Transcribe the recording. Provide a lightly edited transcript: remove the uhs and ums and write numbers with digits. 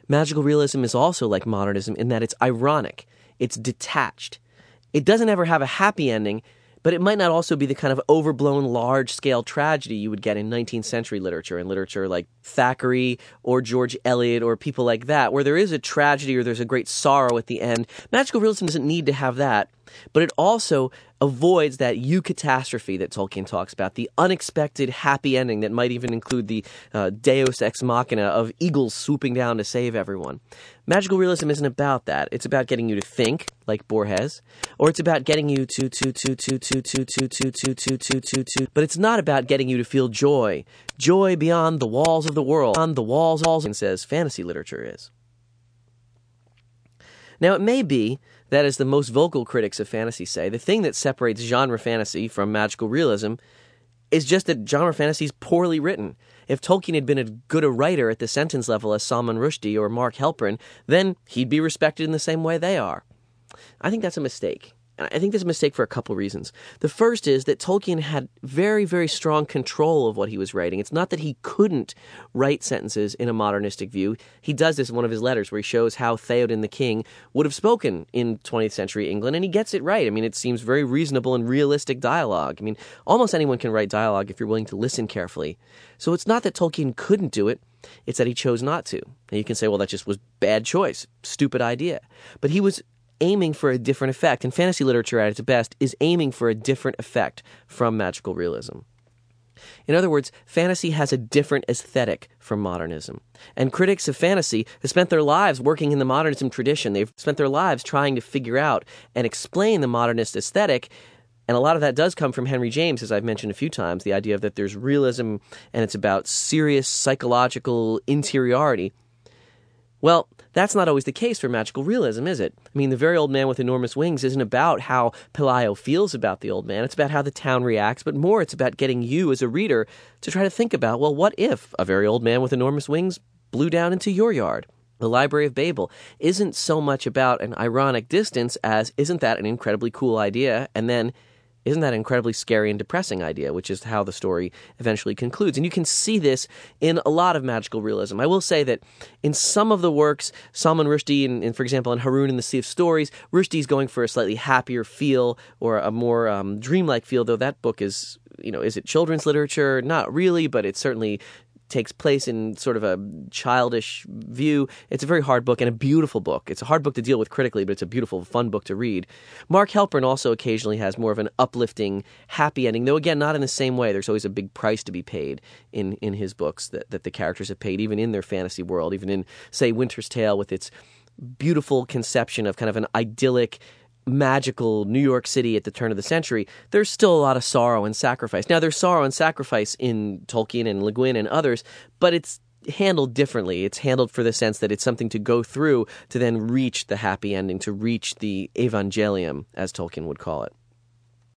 Magical realism is also like modernism in that it's ironic, it's detached. It doesn't ever have a happy ending, but it might not also be the kind of overblown, large-scale tragedy you would get in 19th century literature, in literature like Thackeray or George Eliot or people like that, where there is a tragedy or there's a great sorrow at the end. Magical realism doesn't need to have that, but it also avoids that eucatastrophe that Tolkien talks about, the unexpected happy ending that might even include the deus ex machina of eagles swooping down to save everyone. Magical realism isn't about that. It's about getting you to think, like Borges, or it's about getting you to, but it's not about getting you to feel joy. Joy beyond the walls of the world, beyond the walls, and says fantasy literature is. Now, it may be that, as the most vocal critics of fantasy say, the thing that separates genre fantasy from magical realism is just that genre fantasy is poorly written. If Tolkien had been as good a writer at the sentence level as Salman Rushdie or Mark Halperin, then he'd be respected in the same way they are. I think that's a mistake. And I think that's a mistake for a couple reasons. The first is that Tolkien had very, very strong control of what he was writing. It's not that he couldn't write sentences in a modernistic view. He does this in one of his letters where he shows how Theoden the king would have spoken in 20th century England, and he gets it right. I mean, it seems very reasonable and realistic dialogue. I mean, almost anyone can write dialogue if you're willing to listen carefully. So it's not that Tolkien couldn't do it. It's that he chose not to. And you can say, well, that just was bad choice, stupid idea. But he was aiming for a different effect, and fantasy literature at its best is aiming for a different effect from magical realism. In other words, fantasy has a different aesthetic from modernism. And critics of fantasy have spent their lives working in the modernism tradition. They've spent their lives trying to figure out and explain the modernist aesthetic. And a lot of that does come from Henry James, as I've mentioned a few times, the idea that there's realism and it's about serious psychological interiority. Well, that's not always the case for magical realism, is it? I mean, The Very Old Man with Enormous Wings isn't about how Pelayo feels about the old man. It's about how the town reacts, but more it's about getting you as a reader to try to think about, well, what if a very old man with enormous wings blew down into your yard? The Library of Babel isn't so much about an ironic distance as, isn't that an incredibly cool idea? And then, isn't that an incredibly scary and depressing idea, which is how the story eventually concludes. And you can see this in a lot of magical realism. I will say that in some of the works, Salman Rushdie, and for example, in Haroun and the Sea of Stories, Rushdie's going for a slightly happier feel or a more dreamlike feel, though that book is, is it children's literature? Not really, but it certainly takes place in sort of a childish view. It's a very hard book and a beautiful book. It's a hard book to deal with critically, but it's a beautiful, fun book to read. Mark Halperin also occasionally has more of an uplifting, happy ending, though again, not in the same way. There's always a big price to be paid in his books that the characters have paid, even in their fantasy world, even in, say, Winter's Tale with its beautiful conception of kind of an idyllic, magical New York City at the turn of the century. There's still a lot of sorrow and sacrifice. Now, there's sorrow and sacrifice in Tolkien and Le Guin and others, but it's handled differently. It's handled for the sense that it's something to go through to then reach the happy ending, to reach the evangelium, as Tolkien would call it.